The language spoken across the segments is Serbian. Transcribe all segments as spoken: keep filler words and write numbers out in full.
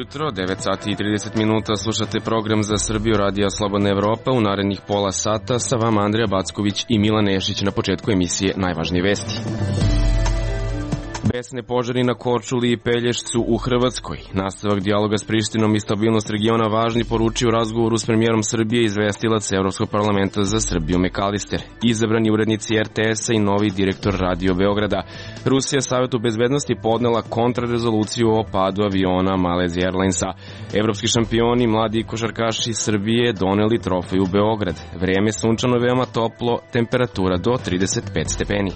jutro, devet sati i trideset minuta, slušate program za Srbiju Radija Slobodna Evropa. U narednih pola sata sa vama Andreja Backović i Milan Nešić. Na početku emisije najvažnije vesti. Besne požari na Korčuli i Pelješcu u Hrvatskoj. Nastavak dijaloga s Prištinom i stabilnost regiona važni, poručio u razgovoru s premijerom Srbije izvestilac Evropskog parlamenta za Srbiju McAllister. Izabrani urednici er te es-a i novi direktor Radio Beograda. Rusija Savetu bezbednosti podnela kontrarezoluciju o padu aviona Malaysia Airlinesa. Evropski šampioni, mladi košarkaši Srbije doneli trofej u Beograd. Vreme sunčano, veoma toplo, temperatura do trideset pet stepeni.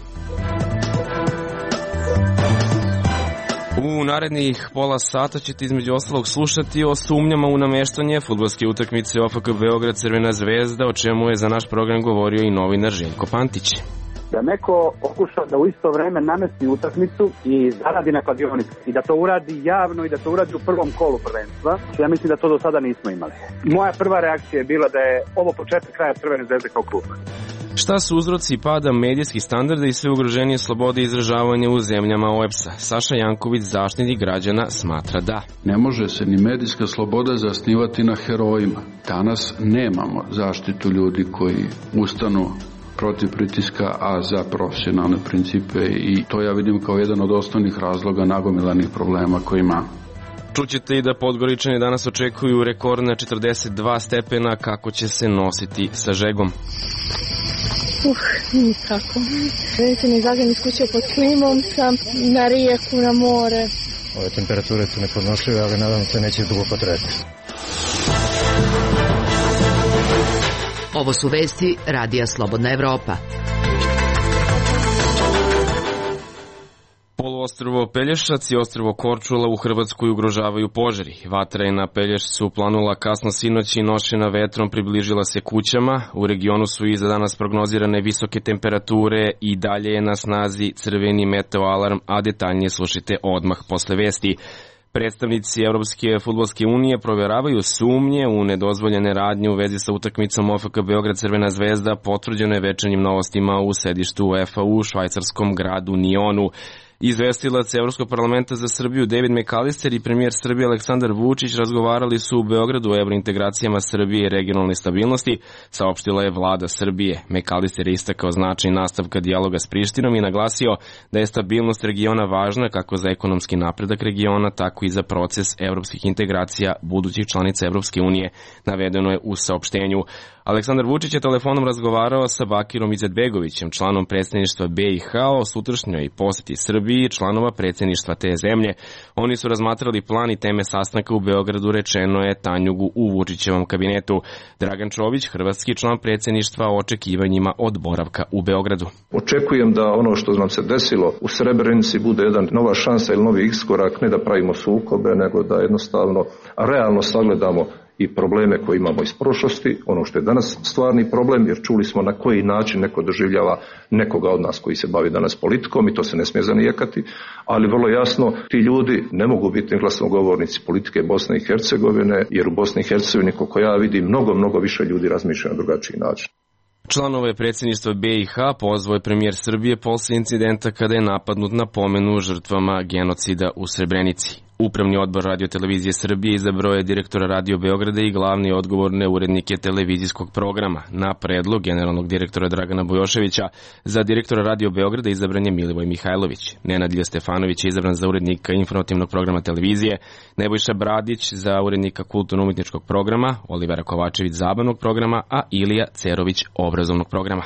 U narednih pola sata ćete između ostalog slušati o sumnjama u nameštanje fudbalske utakmice o ef ka Beograd Crvena zvezda, o čemu je za naš program govorio i novinar Željko Pantić. Da neko pokuša da u isto vreme namesti utakmicu i zaradi na kladionicu i da to uradi javno i da to uradi u prvom kolu prvenstva, ja mislim da to do sada nismo imali. Moja prva reakcija je bila da je ovo početak kraja Crvene zvezde kao kluba. Šta su uzroci pada medijskih standarda i sve ugroženije slobode izražavanja u zemljama o e pe es-a? Saša Janković, zaštitnik građana, smatra da ne može se ni medijska sloboda zasnivati na herojima. Danas nemamo zaštitu ljudi koji ustanu protiv pritiska, a za profesionalne principe, i to ja vidim kao jedan od osnovnih razloga nagomilanih problema koji ima. Čućete i da Podgoričani danas očekuju rekordna četrdeset dva stepena. Kako će se nositi sa žegom? Uh, nikako. Vidite mi zagam iskućao pod klimom, sam na rijeku, na more. Ove temperature su nepodnošljive, ali nadam se neće dugo potrajati. Ovo su vesti Radija Slobodna Evropa. Poluostrvo Pelješac i ostrvo Korčula u Hrvatskoj ugrožavaju požari. Vatra je na Pelješcu planula kasno sinoć i nošena vetrom približila se kućama. U regionu su i za danas prognozirane visoke temperature i dalje je na snazi crveni meteo alarm, a detaljnije slušajte odmah posle vesti. Predstavnici Evropske fudbalske unije proveravaju sumnje u nedozvoljene radnje u vezi sa utakmicom o ef ka Beograd Crvena zvezda, potvrđeno je večernjim novostima u sedištu UEFA u švajcarskom gradu Nionu. Izvestilac Evropskog parlamenta za Srbiju David McAllister i premijer Srbije Aleksandar Vučić razgovarali su u Beogradu o evrointegracijama Srbije i regionalne stabilnosti, saopštila je vlada Srbije. McAllister je istakao značaj nastavka dijaloga s Prištinom i naglasio da je stabilnost regiona važna kako za ekonomski napredak regiona, tako i za proces evropskih integracija budućih članica Evropske unije, navedeno je u saopštenju. Aleksandar Vučić je telefonom razgovarao sa Bakirom Izetbegovićem, članom predsjedništva be i ha, o sutrašnjoj poseti Srbiji i članova predsjedništva te zemlje. Oni su razmatrali plan i teme sastanka u Beogradu, rečeno je Tanjugu u Vučićevom kabinetu. Dragan Čović, hrvatski član predsjedništva, o očekivanjima od boravka u Beogradu. Očekujem da ono što nam se desilo u Srebrenici bude jedan nova šansa ili novi iskorak, ne da pravimo sukobe, nego da jednostavno realno sagledamo i probleme koje imamo iz prošlosti, ono što je danas stvarni problem, jer čuli smo na koji način neko doživljava nekoga od nas koji se bavi danas politikom i to se ne smije zanijekati, ali vrlo jasno ti ljudi ne mogu biti glasnogovornici politike Bosne i Hercegovine, jer u Bosni i Hercegovini, koliko ja vidim, mnogo, mnogo više ljudi razmišlja na drugačiji način. Članove predsjedništva be i ha pozvao je premijer Srbije posle incidenta kada je napadnut na pomenu žrtvama genocida u Srebrenici. Upravni odbor Radio-televizije Srbije izabrao je direktora Radio Beograda i glavni odgovorne urednike televizijskog programa. Na predlog generalnog direktora Dragana Bojoševića za direktora Radio Beograda izabran je Milivoj Mihajlović. Nenad Ilija Stefanović je izabran za urednika informativnog programa televizije, Nebojša Bradić za urednika kulturno-umetničkog programa, Olivera Kovačević zabavnog programa, a Ilija Cerović obrazovnog programa.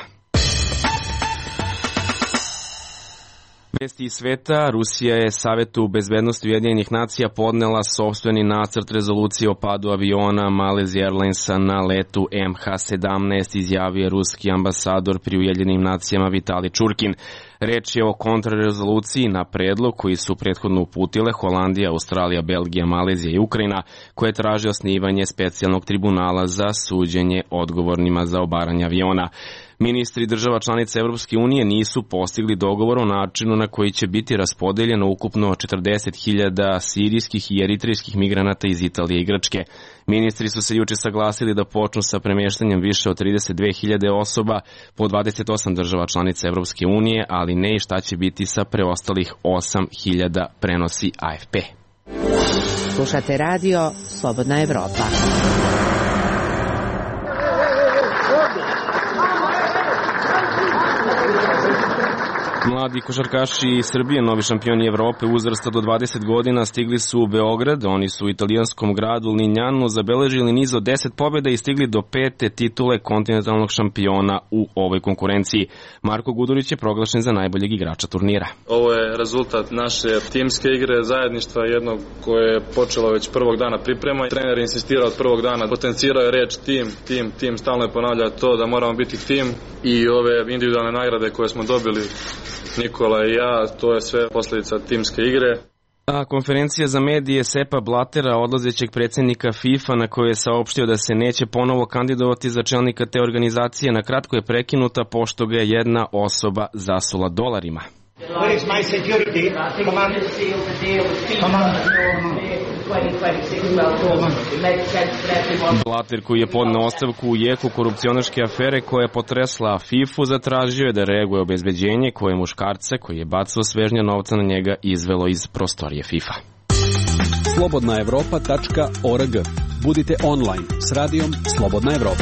Vesti iz sveta. Rusija je Savetu bezbednosti Ujedinjenih nacija podnela sopstveni nacrt rezolucije o padu aviona Malaysia Airlinesa na letu em ha sedamnaest, izjavio ruski ambasador pri Ujedinjenim nacijama Vitali Čurkin. Reč je o kontrarezoluciji na predlog koji su prethodno uputile Holandija, Australija, Belgija, Malezija i Ukrajina, koje traže osnivanje specijalnog tribunala za suđenje odgovornima za obaranje aviona. Ministri država članica Evropske unije nisu postigli dogovor o načinu na koji će biti raspodeljeno ukupno četrdeset hiljada sirijskih i eritrijskih migranata iz Italije i Grčke. Ministri su se juče saglasili da počnu sa premještanjem više od trideset dve hiljade osoba po dvadeset osam država članica Evropske unije, ali ne i šta će biti sa preostalih osam hiljada, prenosi a ef pe. Slušate radio Slobodna Evropa. Mladi košarkaši Srbije, novi šampioni Evrope uzrasta do dvadeset godina, stigli su u Beograd. Oni su u italijanskom gradu Linjanu zabeležili niz od deset pobjeda i stigli do pete titule kontinentalnog šampiona u ovoj konkurenciji. Marko Gudurić je proglašen za najboljeg igrača turnira. Ovo je rezultat naše timske igre, zajedništva jednog koje je počelo već prvog dana priprema. Trener insistirao od prvog dana, potencirao je reč tim, tim, tim, stalno je ponavljao to da moramo biti tim i ove individualne nagrade koje smo dobili, Nikola i ja, to je sve posljedica timske igre. A konferencija za medije Sepa Blatera, odlazećeg predsjednika FIFA, na kojoj je saopštio da se neće ponovo kandidovati za čelnika te organizacije, na kratko je prekinuta pošto ga je jedna osoba zasula dolarima. Where is my security? Come on. Come on. Blatter, koji je podneo ostavku u jeku korupcionaške afere koja je potresla FIFA, zatražio je da reaguje obezbeđenje koje muškarca koji je bacao svežnja novca na njega izvelo iz prostorije FIFA. slobodna evropa tačka org. Budite online s radijom Slobodna Evropa.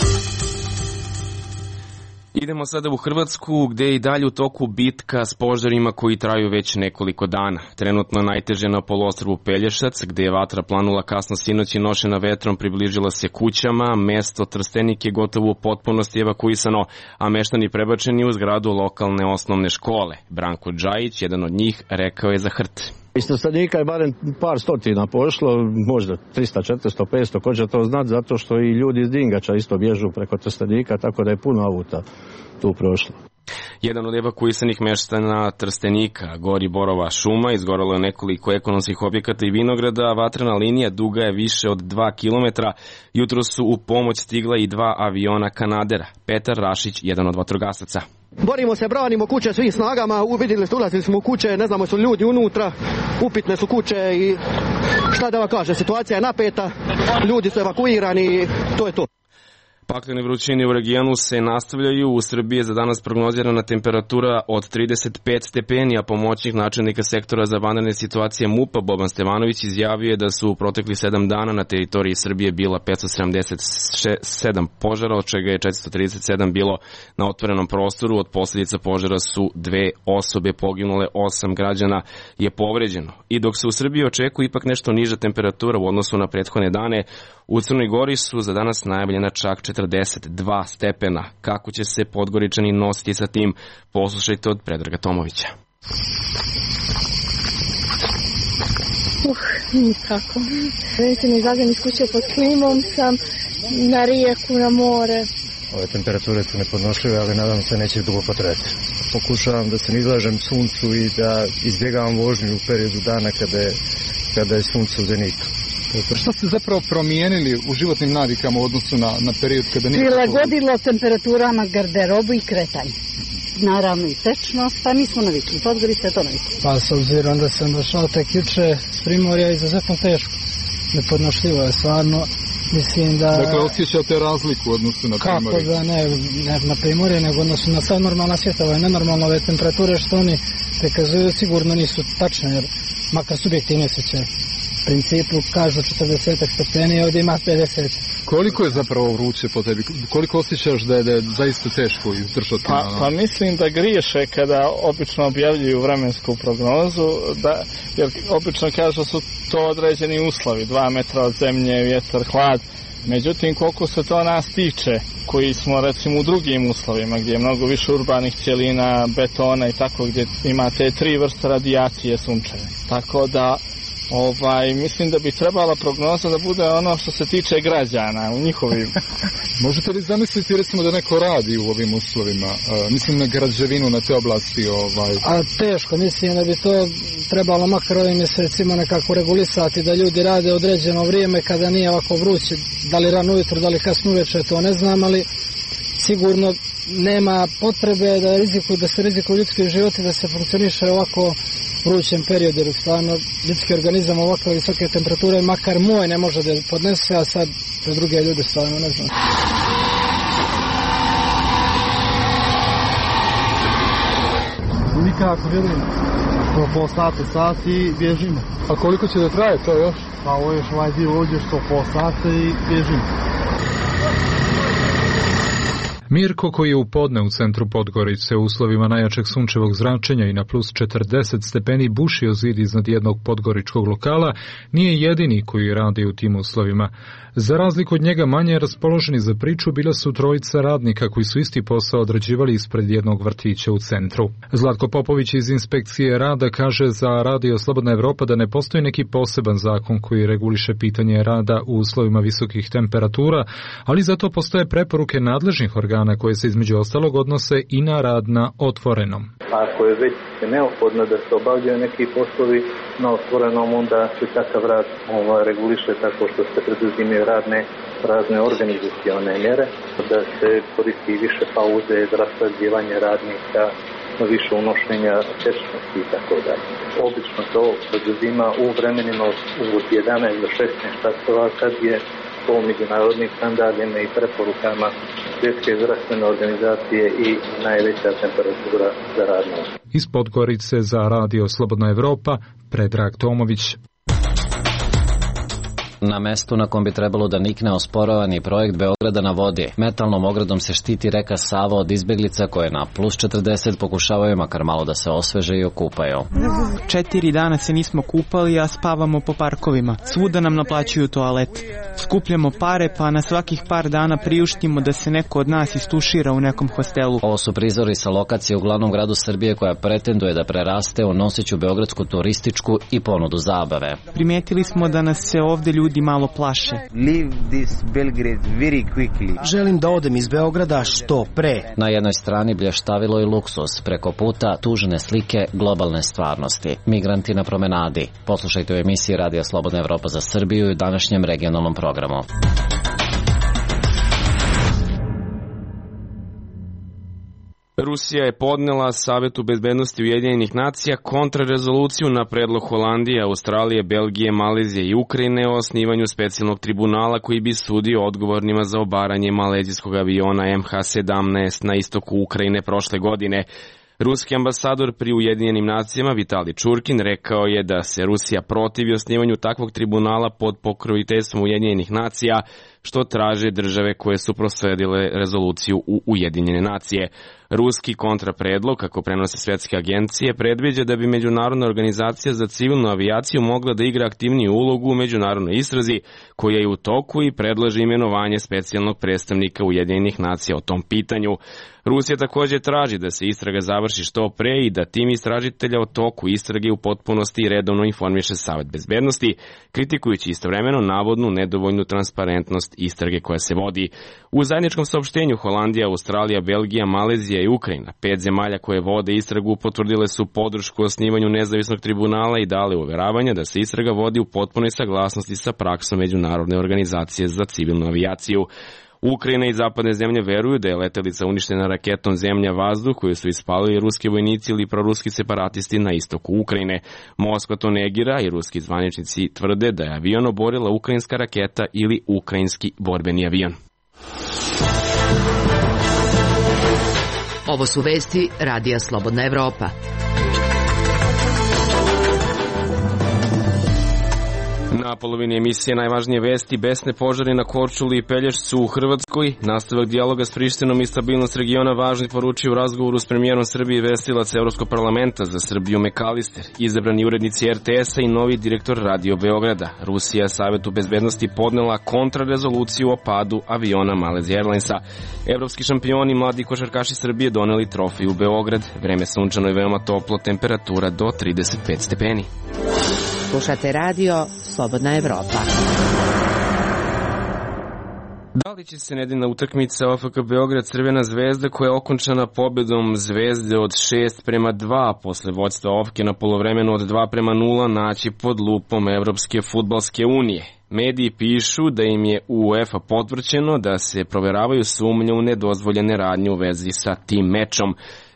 Idemo sada u Hrvatsku, gde je i dalje u toku bitka s požarima koji traju već nekoliko dana. Trenutno najteže na poluostrvu Pelješac, gde je vatra planula kasno sinoć i nošena vetrom, približila se kućama. Mesto Trstenik je gotovo u potpunosti evakuisano, a meštani prebačeni u zgradu lokalne osnovne škole. Branko Džajić, jedan od njih, rekao je za Hrt. Iz Trstenika je barem par stotina pošlo, možda tristo, četiristo, petsto, ko će to znati, zato što i ljudi iz Dingača isto bježu preko Trstenika, tako da je puno auta tu prošlo. Jedan od evakuisanih meštana Trstenika, gori borova šuma, izgoralo je nekoliko ekonomskih objekata i vinograda, a vatrena linija duga je više od dva kilometra. Jutro su u pomoć stigla i dva aviona Kanadera. Petar Rašić, jedan od vatrogasaca. Borimo se, branimo kuće svim snagama, uvidjeli ste, ulazili smo u kuće, ne znamo su ljudi unutra, upitne su kuće i šta da vam kažem, situacija je napeta, ljudi su evakuirani i to je to. Paklene vrućine u regionu se nastavljaju. U Srbiji je za danas prognozirana temperatura od trideset pet stepeni, a pomoćnik načelnika sektora za vanredne situacije MUP-a Boban Stevanović izjavio je da su u proteklih sedam dana na teritoriji Srbije bila petsto sedamdeset sedam požara, od čega je četiristo trideset sedam bilo na otvorenom prostoru. Od posljedica požara su dve osobe poginule, osam građana je povređeno. I dok se u Srbiji očekuje ipak nešto niža temperatura u odnosu na prethodne dane, u Crnoj Gori su za danas najavljena čak četrdeset dva stepena. Kako će se Podgoričani nositi sa tim, poslušajte od Predraga Tomovića. Uh, nikako. Meni se ne zagam iz kuće pod klimom, sam na rijeku, na more. Ove temperature su nepodnošljive, ali nadam se neće dugo potrajati. Pokušavam da se ne izlažem suncu i da izbjegavam vožnju u periodu dana kada je, kada je sunce u zenitu. Šta ste zapravo promijenili u životnim navikama u odnosu na, na period kada nije... Prilagodilo temperaturama garderobu i kretanje. Naravno i tečnost, pa mi smo navikli. Podgori ste to navikli. Pa s obzirom da sam došao tek juče s Primorja, izuzetno teško. Nepodnošljivo je stvarno. Mislim da... Dakle, osjećate razliku u odnosu na Primorje? Kako da ne, ne na Primorje, nego odnosu na sav normalna svijeta. Ove nenormalne ove temperature što oni prikazuju sigurno nisu tačne, jer makar subjektivne osjećaje. U principu kažu četrdeset stepeni, ovdje ima pedeset. Koliko je zapravo vruće po tebi? Koliko osjećaš da je, da je zaista teško izdržati? Pa, pa mislim da griješe kada obično objavljuju vremensku prognozu, da, jer obično kažu su to određeni uslovi, dva metra od zemlje, vjetar, hlad. Međutim, koliko se to nas tiče, koji smo recimo u drugim uslovima, gdje je mnogo više urbanih cjelina, betona i tako, gdje ima te tri vrste radijacije sunčeve. Tako da Ovaj, mislim da bi trebala prognoza da bude ono što se tiče građana u njihovim. Možete li zamisliti recimo da neko radi u ovim uslovima? Uh, mislim na građevinu, na te oblasti. Ovaj. A teško, mislim da bi to trebalo makar ovim mjesecima nekako regulisati, da ljudi rade određeno vrijeme kada nije ovako vruće, da li rano ujutro, da li kasno uveče, to ne znam, ali sigurno nema potrebe da rizikuju, da se rizikuju ljudski životi, da se funkcioniše ovako vrućem periodu, jer stvarno ljudski organizam ovakve visoke temperature, makar moj ne može da podnese, a sad za druge ljude stvarno ne znam. Kako bježimo? Po pol sata, sat i bježimo. A koliko će da traje to još? Pa ovo još ovaj dio uđeš to pol sata i bježimo. Mirko, koji je u podne u centru Podgorice u uslovima najjačeg sunčevog zračenja i na plus četrdeset stepeni bušio zid iznad jednog podgoričkog lokala, nije jedini koji radi u tim uslovima. Za razliku od njega manje raspoloženi za priču bila su trojica radnika koji su isti posao odrađivali ispred jednog vrtića u centru. Zlatko Popović iz Inspekcije rada kaže za Radio Slobodna Evropa da ne postoji neki poseban zakon koji reguliše pitanje rada u uslovima visokih temperatura, ali zato postoje preporuke nadležnih organa koje se između ostalog odnose i na rad na otvorenom. Ako je već neophodno da se obavljaju neki poslovi na otvorenom, onda se takav rad ovaj, reguliše tako što se preduzimaju radne, razne organizacione mjere, da se koristi više pauze, raspoređivanje radnika, više unošenja tečnosti i tako dalje. Obično to preduzima u vremenima od jedanaest do šesnaest časova kad je po međunarodnim standardima i preporukama Svjetske zdravstvene organizacije i najveća temperatura za radno. Iz Podgorice za Radio Slobodna Evropa, Predrag Tomović. Na mestu na kom bi trebalo da nikne osporavani projekt Beograda na vodi, metalnom ogradom se štiti reka Sava od izbeglica koje na plus četrdeset pokušavaju makar malo da se osveže i okupaju. Četiri dana se nismo kupali, a spavamo po parkovima. Svuda nam naplaćuju toalet. Skupljamo pare, pa na svakih par dana priuštimo da se neko od nas istušira u nekom hostelu. Ovo su prizori sa lokacije u glavnom gradu Srbije koja pretenduje da preraste u noseću beogradsku turističku i ponudu zabave. Primetili smo da nas se ovde ljudi malo plaše. Leave this Belgrade very quickly. Želim da odem iz Beograda što pre. Na jednoj strani blještavilo i luksus, preko puta tužne slike globalne stvarnosti. Migranti na promenadi. Poslušajte u emisiji Radija Slobodna Evropa za Srbiju i današnjem regionalnom programu. Rusija je podnela Savetu bezbednosti Ujedinjenih nacija kontrarezoluciju na predlog Holandije, Australije, Belgije, Malezije i Ukrajine o osnivanju specijalnog tribunala koji bi sudio odgovornima za obaranje malezijskog aviona em ha sedamnaest na istoku Ukrajine prošle godine. Ruski ambasador pri Ujedinjenim nacijama Vitali Čurkin rekao je da se Rusija protivi osnivanju takvog tribunala pod pokroviteljstvom Ujedinjenih nacija, što traže države koje su prosledile rezoluciju u Ujedinjene nacije. Ruski kontrapredlog, kako prenose svetske agencije, predviđa da bi Međunarodna organizacija za civilnu avijaciju mogla da igra aktivniju ulogu u međunarodnoj istrazi, koja je u toku i predlaže imenovanje specijalnog predstavnika Ujedinjenih nacija o tom pitanju. Rusija također traži da se istraga završi što pre i da tim istražitelja o toku istrage u potpunosti i redovno informiše Savet bezbednosti, kritikujući istovremeno navodnu nedovoljnu transparentnost istrage koja se vodi. U zajedničkom saopštenju Holandija, Australija, Belgija, Malezija i Ukrajina, pet zemalja koje vode istragu, potvrdile su podršku osnivanju nezavisnog tribunala i dale uveravanja da se istraga vodi u potpunoj saglasnosti sa praksom Međunarodne organizacije za civilnu avijaciju. Ukrajina i zapadne zemlje veruju da je letelica uništena raketom zemlja-vazduh koju su ispalili ruski vojnici ili proruski separatisti na istoku Ukrajine. Moskva to negira i ruski zvaničnici tvrde da je avion oborila ukrajinska raketa ili ukrajinski borbeni avion. Ovo su vesti Radija Slobodna Evropa. Na polovini emisije najvažnije vesti: besne požari na Korčuli i Pelješcu u Hrvatskoj, nastavak dijaloga s Prištinom i stabilnost regiona važni, poručio u razgovoru s premijerom Srbije i vestilac Evropskog parlamenta za Srbiju Mekalister, izabrani urednici er te esa i novi direktor Radio Beograda. Rusija Savetu bezbednosti podnela kontrarezoluciju o padu aviona Malaysia Airlinesa. Evropski šampioni mladi košarkaši Srbije doneli trofej u Beograd. Vreme sunčano i veoma toplo, temperatura do trideset pet stepeni. Slušate radio Slobodna Evropa. Da li će se nedeljna utakmica o ef ka Beograd Crvena zvezda, koja je okončana pobedom Zvezde od šest prema dva posle vođstva Ofke na polovremenu od dva prema nula, naći pod lupom Evropske fudbalske unije? Mediji pišu da im je UEFA potvrđeno da se proveravaju sumnje u nedozvoljene radnje u vezi sa tim mečom.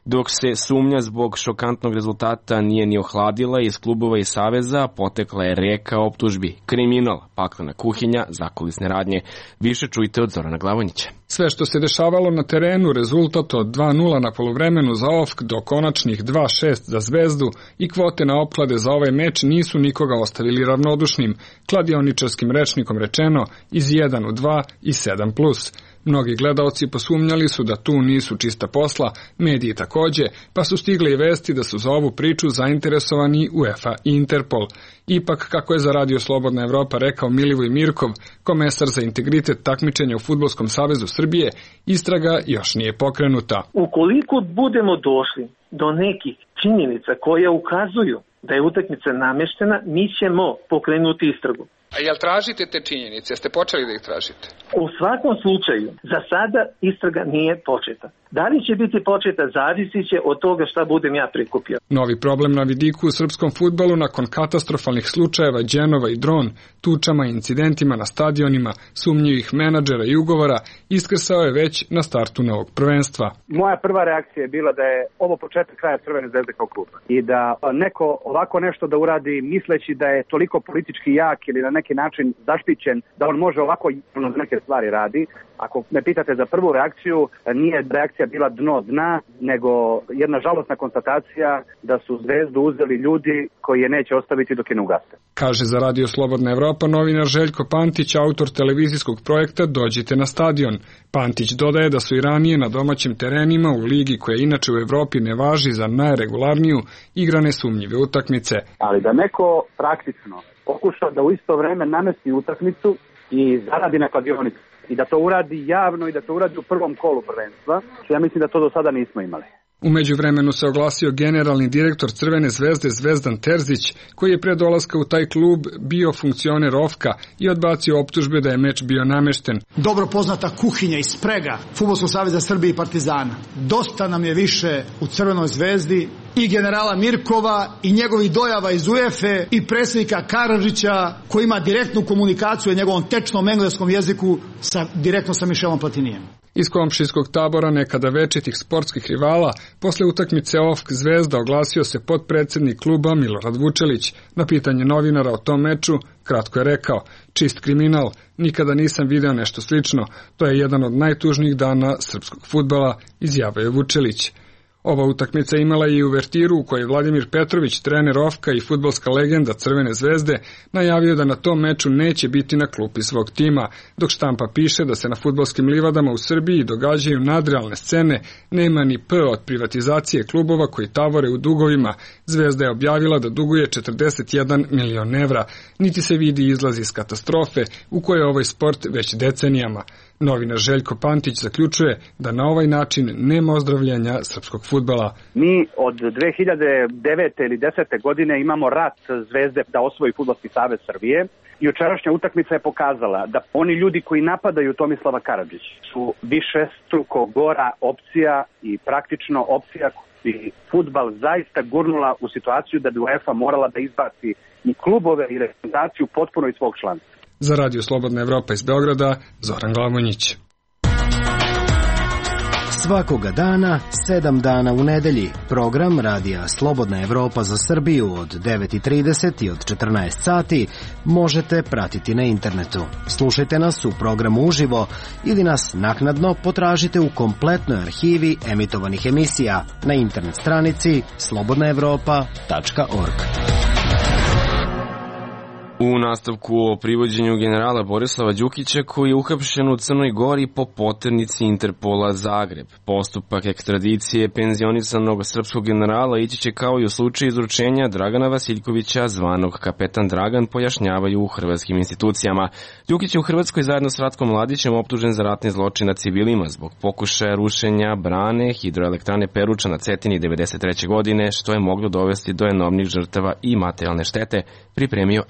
Dok se sumnja zbog šokantnog rezultata nije ni ohladila, iz klubova i saveza potekla je reka optužbi. Kriminal, paklena kuhinja, zakulisne radnje. Više čujte od Zorana Glavonjića. Sve što se dešavalo na terenu, rezultat od dva nula na poluvremenu za O F K do konačnih dva šest za Zvezdu i kvote na opklade za ovaj meč nisu nikoga ostavili ravnodušnim, kladioničarskim rečnikom rečeno, iz jedan u dva i sedam plus. Mnogi gledaoci posumnjali su da tu nisu čista posla, mediji takođe, pa su stigle i vesti da su za ovu priču zainteresovani UEFA i Interpol. Ipak, kako je za Radio Slobodna Evropa rekao Milivoj Mirkov, komesar za integritet takmičenja u Fudbalskom savezu Srbije, istraga još nije pokrenuta. Ukoliko budemo došli do nekih činjenica koje ukazuju da je utakmica nameštena, mi ćemo pokrenuti istragu. A jel tražite te činjenice? Jeste počeli da ih tražite? U svakom slučaju, za sada istraga nije početa. Da li će biti početa, zavisit će od toga šta budem ja prikupio. Novi problem na vidiku u srpskom fudbalu nakon katastrofalnih slučajeva Đenova i Dron, tučama i incidentima na stadionima, sumnjivih menadžera i ugovora, iskrsao je već na startu novog prvenstva. Moja prva reakcija je bila da je ovo početak kraja Crvene zvezde kao kluba i da neko ovako nešto da uradi misleći da je toliko politički jak ili na neki način zaštićen da on može ovako neke stvari radi. Ako me pitate za prvu reakciju, nije reakcija bila dno dna, nego jedna žalosna konstatacija da su Zvezdu uzeli ljudi koji je neće ostaviti dok je ne ugaste. Kaže za Radio Slobodna Evropa novinar Željko Pantić, autor televizijskog projekta Dođite na stadion. Pantić dodaje da su i ranije na domaćim terenima u ligi koja inače u Evropi ne važi za najregularniju igrane sumnjive utakmice. Ali da neko praktično pokuša da u isto vreme namesti utakmicu i zaradi na kladionicu i da to uradi javno i da to uradi u prvom kolu prvenstva, ja mislim da to do sada nismo imali. U međuvremenu se oglasio generalni direktor Crvene zvezde Zvezdan Terzić, koji je pre dolaska u taj klub bio funkcioner O F K-a i odbacio optužbe da je meč bio namešten. Dobro poznata kuhinja i sprega Fudbalskog saveza Srbije i Partizana. Dosta nam je više u Crvenoj zvezdi i generala Mirkova i njegovih dojava iz UEFA i predsjednika Karadžića koji ima direktnu komunikaciju o njegovom tečnom engleskom jeziku sa, direktno sa Mišelom Platinijem. Iz komšijskog tabora nekada večitih sportskih rivala, posle utakmice O F K Zvezda oglasio se potpredsednik kluba Milorad Vučelić. Na pitanje novinara o tom meču, kratko je rekao, čist kriminal, nikada nisam video nešto slično, to je jedan od najtužnijih dana srpskog fudbala, izjavio je Vučelić. Ova utakmica imala je i uvertiru u kojoj Vladimir Petrović, trener O F K-a i fudbalska legenda Crvene zvezde, najavio da na tom meču neće biti na klupi svog tima, dok štampa piše da se na fudbalskim livadama u Srbiji događaju nadrealne scene, nema ni P od privatizacije klubova koji tavore u dugovima. Zvezda je objavila da duguje četrdeset jedan milion evra, niti se vidi izlaz iz katastrofe u kojoj je ovaj sport već decenijama. Novinar Željko Pantić zaključuje da na ovaj način nema ozdravljenja srpskog fudbala. Mi od dve hiljade devete ili desete godine imamo rat Zvezde da osvoji Fudbalski savez Srbije i jučerašnja utakmica je pokazala da oni ljudi koji napadaju Tomislava Karadžića su višestruko gora opcija i praktično opcija koji fudbal zaista gurnula u situaciju da bi UEFA morala da izbaci i klubove i reprezentaciju potpuno iz svog članstva. Za Radio Slobodna Evropa iz Beograda, Zoran Glavonjić. Svakoga dana, sedam dana u nedelji, program Radija Slobodna Evropa za Srbiju od devet i trideset i od četrnaest sati možete pratiti na internetu. Slušajte nas u programu uživo ili nas naknadno potražite u kompletnoj arhivi emitovanih emisija na internet stranici slobodna evropa tačka org. U nastavku o privođenju generala Borislava Đukića koji je uhapšen u Crnoj Gori po poternici Interpola Zagreb. Postupak ekstradicije penzionisanog srpskog generala ići će kao i u slučaju izručenja Dragana Vasiljkovića, zvanog Kapetan Dragan, pojašnjavaju u hrvatskim institucijama. Đukić je u Hrvatskoj zajedno s Ratkom Mladićem optužen za ratni zločin nad civilima zbog pokušaja rušenja brane hidroelektrane Peruča na Cetini devedeset treće godine, što je moglo dovesti do enormnih žrtava i materijalne štete, pripremio Enize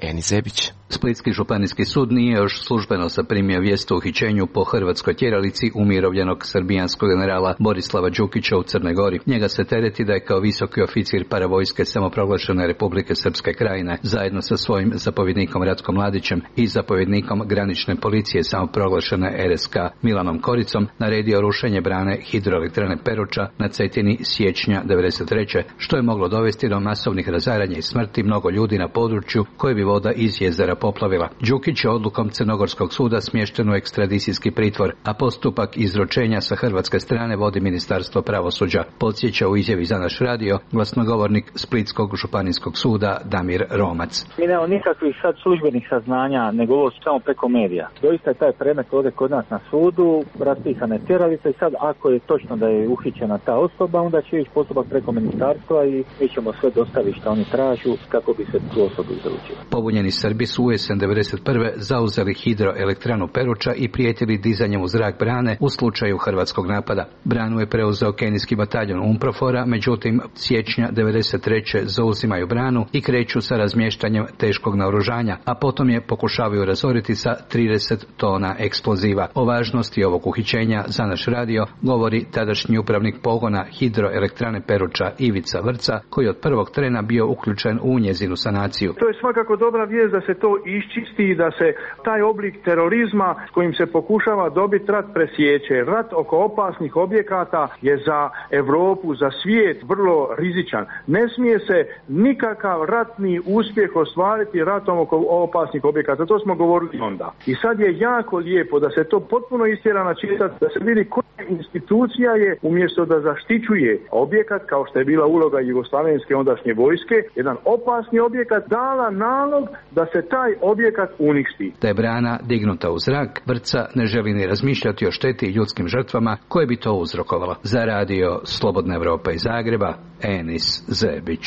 Rebić. Splitski županijski sud nije još službeno zaprimio vijest o uhićenju po hrvatskoj tjeralici umirovljenog srbijanskog generala Borislava Đukića u Crnoj Gori. Njega se tereti da je kao visoki oficir paravojske samoproglašene Republike Srpske Krajine zajedno sa svojim zapovjednikom Ratko Mladićem i zapovjednikom granične policije samoproglašene R S K Milanom Koricom naredio rušenje brane hidroelektrane Peruča na Cetini siječnja devedeset treće što je moglo dovesti do masovnih razaranja i smrti mnogo ljudi na području koje bi voda iz jezera poplavila. Đukić je odlukom Crnogorskog suda smješten u ekstradicijski pritvor, a postupak izručenja sa hrvatske strane vodi Ministarstvo pravosuđa, podsjeća u izjavi za naš radio glasnogovornik Splitskog županijskog suda Damir Romac. Mi nemamo nikakvih sad službenih saznanja, nego ovo samo preko medija. Doista je taj predmet ovdje kod nas na sudu, raspisana je tjeralica i sad ako je točno da je uhićena ta osoba, onda će ići postupak preko ministarstva i mi ćemo sve dostaviti što oni tražu kako bi se tu osobu izručila. Pobunjeni Srbi su u jesen devedeset prve zauzeli hidroelektranu Peruča i prijetili dizanjem u zrak brane u slučaju hrvatskog napada. Branu je preuzeo kenijski bataljon Umprofora, međutim siječnja devedeset treće zauzimaju branu i kreću sa razmještanjem teškog naoružanja, a potom je pokušavaju razoriti sa trideset tona eksploziva. O važnosti ovog uhićenja za naš radio govori tadašnji upravnik pogona hidroelektrane Peruča Ivica Vrca, koji od prvog trena bio uključen u njezinu sanaciju. To je svakako dobra vijest da se to iščisti i da se taj oblik terorizma s kojim se pokušava dobiti rat presjeće. Rat oko opasnih objekata je za Europu, za svijet vrlo rizičan. Ne smije se nikakav ratni uspjeh ostvariti ratom oko opasnih objekata. To smo govorili onda. I sad je jako lijepo da se to potpuno istjera na čistac, da se vidi koja institucija je umjesto da zaštićuje objekat, kao što je bila uloga jugoslavenske ondašnje vojske, jedan opasni objekat, dala nalog da se taj objekat uništi. Da je brana dignuta u zrak, Vrca ne želi ni razmišljati o šteti i ljudskim žrtvama koje bi to uzrokovalo. Za radio Slobodna Evropa iz Zagreba, Enis Zebić.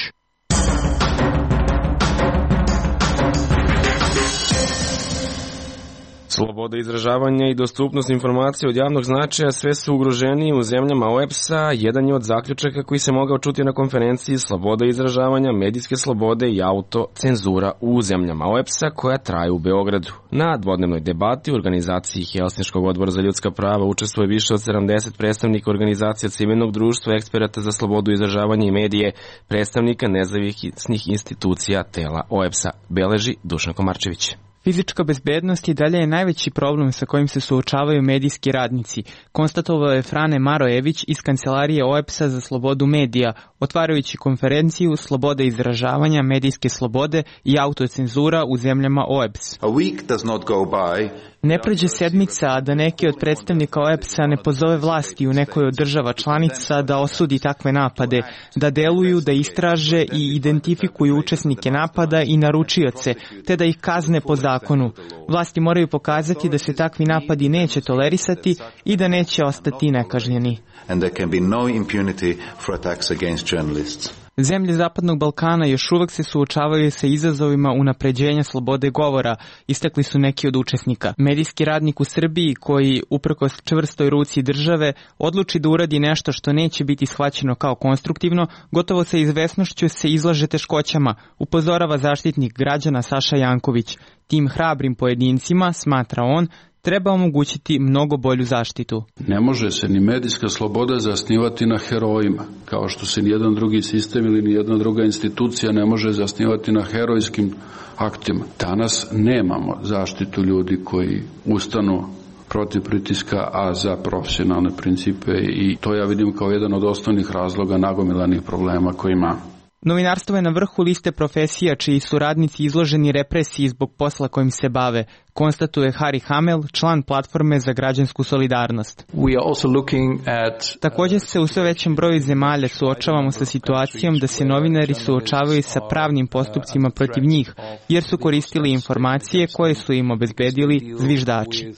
Sloboda izražavanja i dostupnost informacija od javnog značaja sve su ugroženiji u zemljama O E B S A. Jedan je od zaključaka koji se mogao čuti na konferenciji Sloboda izražavanja, medijske slobode i autocenzura u zemljama O E B S A koja traje u Beogradu. Na dvodnevnoj debati u organizaciji Helsinškog odbora za ljudska prava učestvuje više od sedamdeset predstavnika organizacija civilnog društva, eksperata za slobodu izražavanja i medije, predstavnika nezavisnih institucija tela O E B S A, beleži Dušan Komarčević. Fizička bezbednost i dalje je najveći problem sa kojim se suočavaju medijski radnici, konstatovao je Frane Marojević iz kancelarije O E B S A za slobodu medija, otvarajući konferenciju Sloboda izražavanja, medijske slobode i autocenzura u zemljama O E B S. Ne prođe sedmica, a da neki od predstavnika O E B S A ne pozove vlasti u nekoj od država članica da osudi takve napade, da deluju, da istraže i identifikuju učesnike napada i naručioce, te da ih kazne po zakonu. Vlasti moraju pokazati da se takvi napadi neće tolerisati i da neće ostati nekažnjeni. Zemlje Zapadnog Balkana još uvek se suočavaju sa izazovima unapređenja slobode govora, istakli su neki od učesnika. Medijski radnik u Srbiji koji, uprkos čvrstoj ruci države, odluči da uradi nešto što neće biti shvaćeno kao konstruktivno, gotovo sa izvesnošću se izlaže teškoćama, upozorava zaštitnik građana Saša Janković. Tim hrabrim pojedincima, smatra on, treba omogućiti mnogo bolju zaštitu. Ne može se ni medijska sloboda zasnivati na herojima, kao što se nijedan drugi sistem ili nijedna druga institucija ne može zasnivati na herojskim aktima. Danas nemamo zaštitu ljudi koji ustanu protiv pritiska, a za profesionalne principe, i to ja vidim kao jedan od osnovnih razloga nagomilanih problema koji imamo. Novinarstvo je na vrhu liste profesija čiji su radnici izloženi represiji zbog posla kojim se bave, konstatuje Hari Hamel, član platforme za građansku solidarnost. At... Također se u sve većem broju zemalja suočavamo sa situacijom da se novinari suočavaju sa pravnim postupcima protiv njih, jer su koristili informacije koje su im obezbedili zviždači.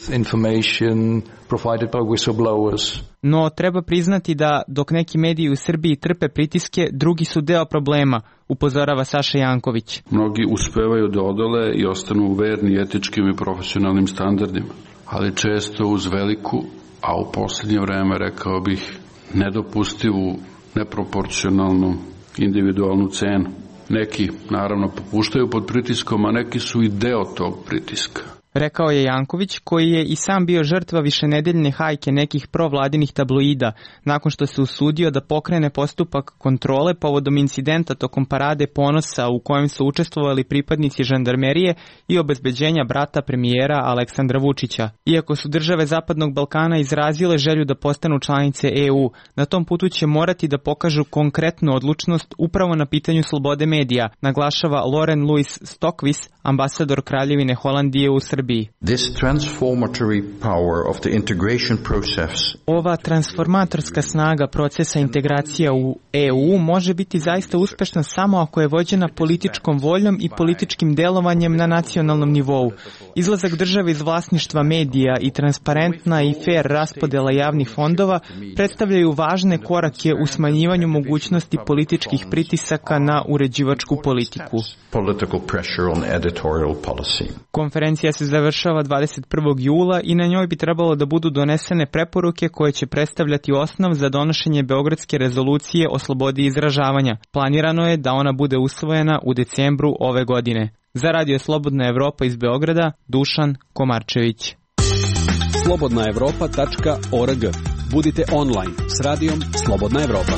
No, treba priznati da dok neki mediji u Srbiji trpe pritiske, drugi su deo problema, upozorava Saša Janković. Mnogi uspevaju da odole i ostanu verni etičkim i profesionalnim standardima, ali često uz veliku, a u posljednje vreme rekao bih nedopustivu, neproporcionalnu individualnu cenu. Neki, naravno, popuštaju pod pritiskom, a neki su i deo tog pritiska. Rekao je Janković, koji je i sam bio žrtva višenedeljne hajke nekih provladinih tabloida, nakon što se usudio da pokrene postupak kontrole povodom incidenta tokom parade ponosa u kojem su učestvovali pripadnici žandarmerije i obezbeđenja brata premijera Aleksandra Vučića. Iako su države Zapadnog Balkana izrazile želju da postanu članice E U, na tom putu će morati da pokažu konkretnu odlučnost upravo na pitanju slobode medija, naglašava Loren Louis Stokvis, ambasador Kraljevine Holandije u Srbiji. This transformatory power of the integration process. Ova transformatorska snaga procesa integracija u E U može biti zaista uspešna samo ako je vođena političkom voljom i političkim delovanjem na nacionalnom nivou. Izlazak države iz vlasništva medija i transparentna i fair raspodela javnih fondova predstavljaju važne korake u smanjivanju mogućnosti političkih pritisaka na uređivačku politiku. Political pressure on editorial policy. Konferencija se završava dvadeset prvog jula i na njoj bi trebalo da budu donesene preporuke koje će predstavljati osnov za donošenje Beogradske rezolucije o slobodi izražavanja. Planirano je da ona bude usvojena u decembru ove godine. Za Radio Slobodna Evropa iz Beograda, Dušan Komarčević. slobodna evropa tačka org. Budite online s radijom Slobodna Evropa.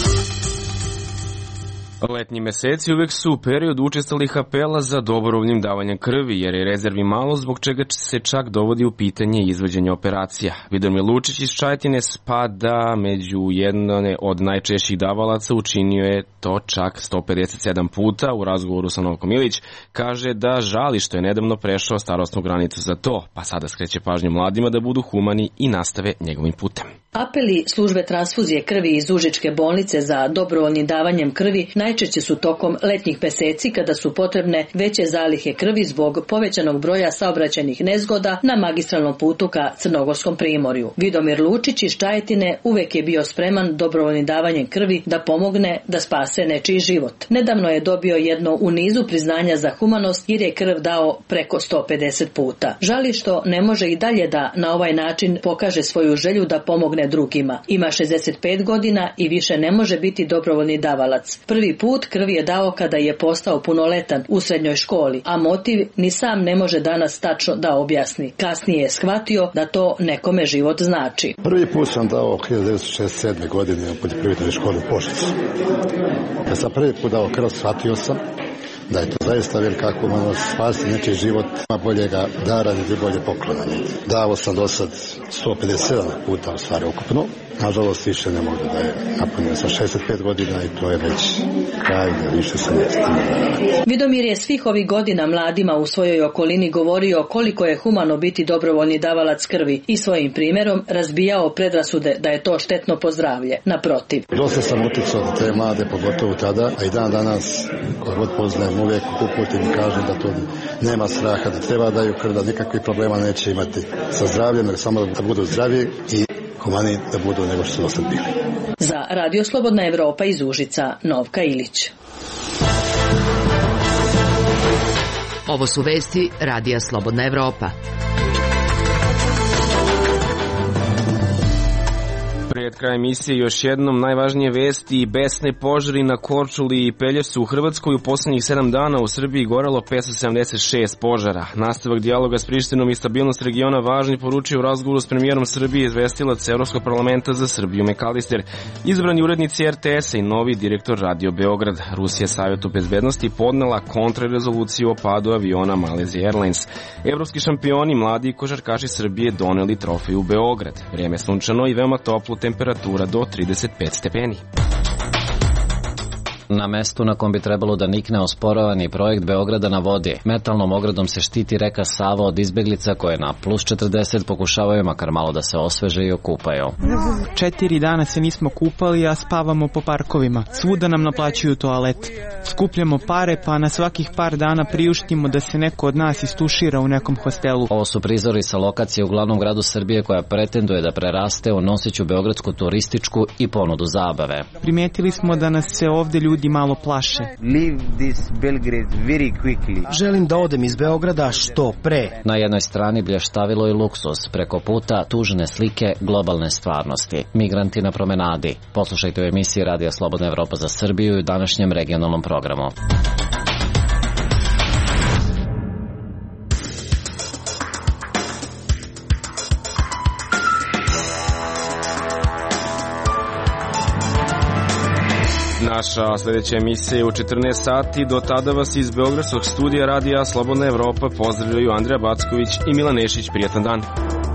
Letnji meseci uvek su period učestalih apela za dobrovoljnim davanjem krvi, jer je rezervi malo, zbog čega se čak dovodi u pitanje izvođenja operacija. Vidomir Lučić iz Čajetine spada među jedne od najčešćih davalaca, učinio je to čak sto pedeset sedam puta. U razgovoru sa Novkom Ilić kaže da žali što je nedavno prešao starosnu granicu za to, pa sada skreće pažnju mladima da budu humani i nastave njegovim putem. Apeli službe transfuzije krvi iz Užičke bolnice za dobrovoljnim davanjem krvi najčešće su tokom letnjih meseci kada su potrebne veće zalihe krvi zbog povećanog broja saobraćajnih nezgoda na magistralnom putu ka Crnogorskom primorju. Vidomir Lučić iz Čajetine uvek je bio spreman dobrovoljnim davanjem krvi da pomogne da spase nečiji život. Nedavno je dobio jedno u nizu priznanja za humanost jer je krv dao preko sto pedeset puta. Žali što ne može i dalje da na ovaj način pokaže svoju želju da pomogne drugima. Ima šezdeset pet godina i više ne može biti dobrovoljni davalac. Prvi put krv je dao kada je postao punoletan u srednjoj školi, a motiv ni sam ne može danas tačno da objasni. Kasnije je shvatio da to nekome život znači. Prvi put sam dao hiljadu devetsto šezdeset sedme godine u poljoprivrednoj školi u Požarevcu. Kad sam prvi put dao krv, shvatio sam da je to zaista velika humanost, spasiti nečiji život, ima boljega dara niti bolje poklona. Dao sam do sad sto pedeset sedam puta u stvari ukupno. Nažalost više ne mogu da je napunio sa šezdeset pet godina i to je već kraj da više se ne stigne. Vidomir je svih ovih godina mladima u svojoj okolini govorio koliko je humano biti dobrovoljni davalac krvi i svojim primjerom razbijao predrasude da je to štetno po zdravlje. Naprotiv. Dosta sam uticao da te mlade, pogotovo tada, a i dan danas, koja god poznajem, uvijek uputim i kažem da to nema straha, da treba daju krv, da nikakvih problema neće imati sa zdravljem, nego samo da budu zdravi i humani da budu nego što su dosad bili. Za Radio Slobodna Evropa iz Užica, Novka Ilić. Ovo su vesti Radija Slobodna Evropa. Pred krajem emisije još jednom najvažnije vesti i besne požari na Korčuli i Pelješcu u Hrvatskoj. U poslednjih sedam dana u Srbiji gorelo petsto sedamdeset šest požara. Nastavak dijaloga s Prištinom i stabilnost regiona važni, poručio u razgovoru s premijerom Srbije izvestilac Evropskog parlamenta za Srbiju Mekalister, izbrani urednici R T S-a i novi direktor Radio Beograd. Rusija Savjetu bezbednosti podnela kontrarezoluciju o padu aviona Malaysia Airlines. Evropski šampioni, mladi košarkaši Srbije doneli trofej u Beograd. Vrijeme sunčano i veoma toplo, temperatura do trideset pet stepeni. Na mestu na kom bi trebalo da nikne osporavani projekt Beograda na vodi, metalnom ogradom se štiti reka Sava od izbeglica koje na plus četrdeset pokušavaju makar malo da se osveže i okupaju. Četiri dana se nismo kupali, a spavamo po parkovima. Svuda nam naplaćuju toalet. Skupljamo pare, pa na svakih par dana priuštimo da se neko od nas istušira u nekom hostelu. Ovo su prizori sa lokacije u glavnom gradu Srbije koja pretenduje da preraste u noseću beogradsku turističku i ponudu zabave. Primetili smo da nas se ovde ljudi ljudi malo plaše. Leave this Belgrade very quickly. Želim da odem iz Beograda što pre. Na jednoj strani blještavilo i luksus, preko puta tužne slike globalne stvarnosti. Migranti na promenadi. Poslušajte u emisiji Radija Slobodna Evropa za Srbiju i današnjem regionalnom programu. Naša sljedeća emisija je u četrnaest sati. Do tada vas iz Beogradskog studija Radija Slobodna Evropa pozdravljaju Andreja Backović i Milan Nešić. Prijatan dan.